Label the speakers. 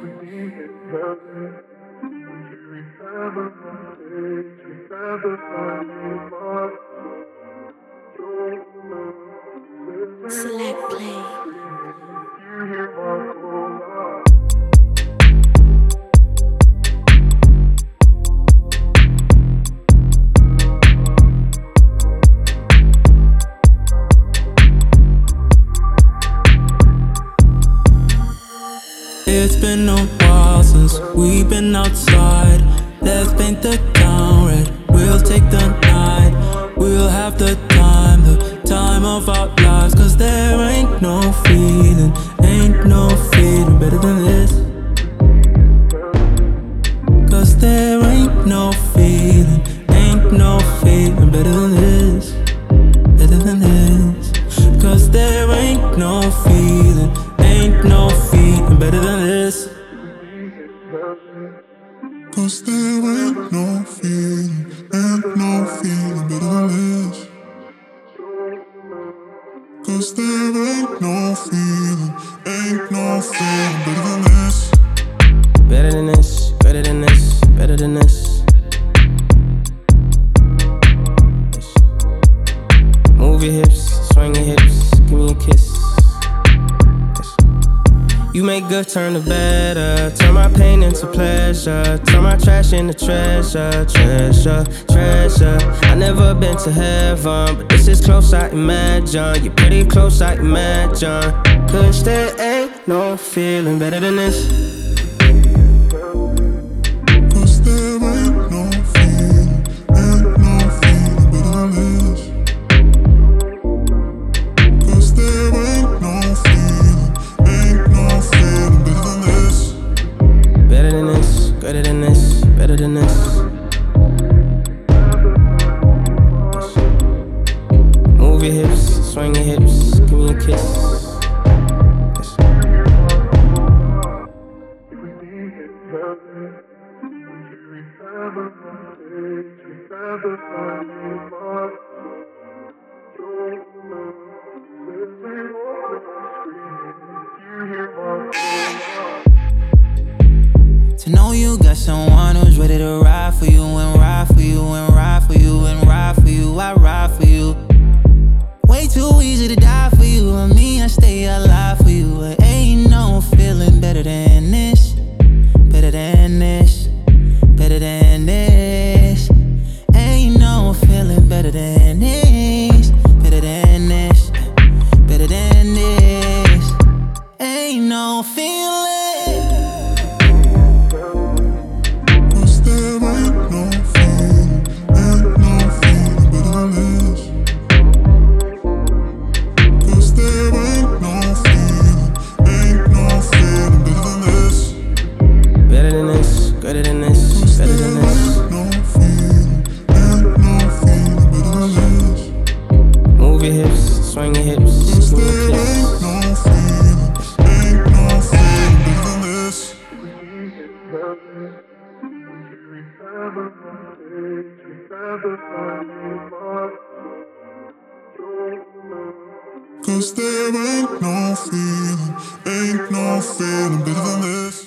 Speaker 1: Select play.
Speaker 2: It's been a while since we've been outside. Let's paint the town red. We'll take the night. We'll have the time of our lives. Cause there ain't no feeling better than this. Cause there ain't no feeling better than this. Better than this. Cause there ain't no feeling better than this.
Speaker 3: Cause there ain't no feeling better than this. Cause there ain't no feeling better than this.
Speaker 4: Better than this, better than this, better than this. Move your hips, swing your hips, give me a kiss. You make good turn to better, turn my pain into pleasure, turn my trash into treasure, treasure, treasure. I never been to heaven, but this is close I imagine. You're pretty close I imagine. Cause there ain't no feeling better than this.
Speaker 3: Cause there ain't no feeling better than this. Cause there ain't no feeling better than this.
Speaker 4: Better than this, greater than this, better than this. Move your hips, swing your hips, give me a kiss.
Speaker 2: To know you got someone who's ready to ride for you and ride for you and ride for you and ride for you. I ride for you. Way too easy to die for you. I mean, I stay alive for you. Ain't no feeling better than this. Better than this. Better than this. Ain't no feeling better than this. Better than this. Better than this. Ain't no feeling.
Speaker 3: Cause there ain't no feeling better than this. Cause there ain't no feeling better than this.
Speaker 4: Better than this, greater than this, better than this.
Speaker 3: No feeling better than this.
Speaker 4: Move your hips, swing your hips,
Speaker 3: Cause
Speaker 4: give me a
Speaker 3: there
Speaker 4: kiss.
Speaker 3: ain't no feeling better than this. Cause there ain't no feeling better than this.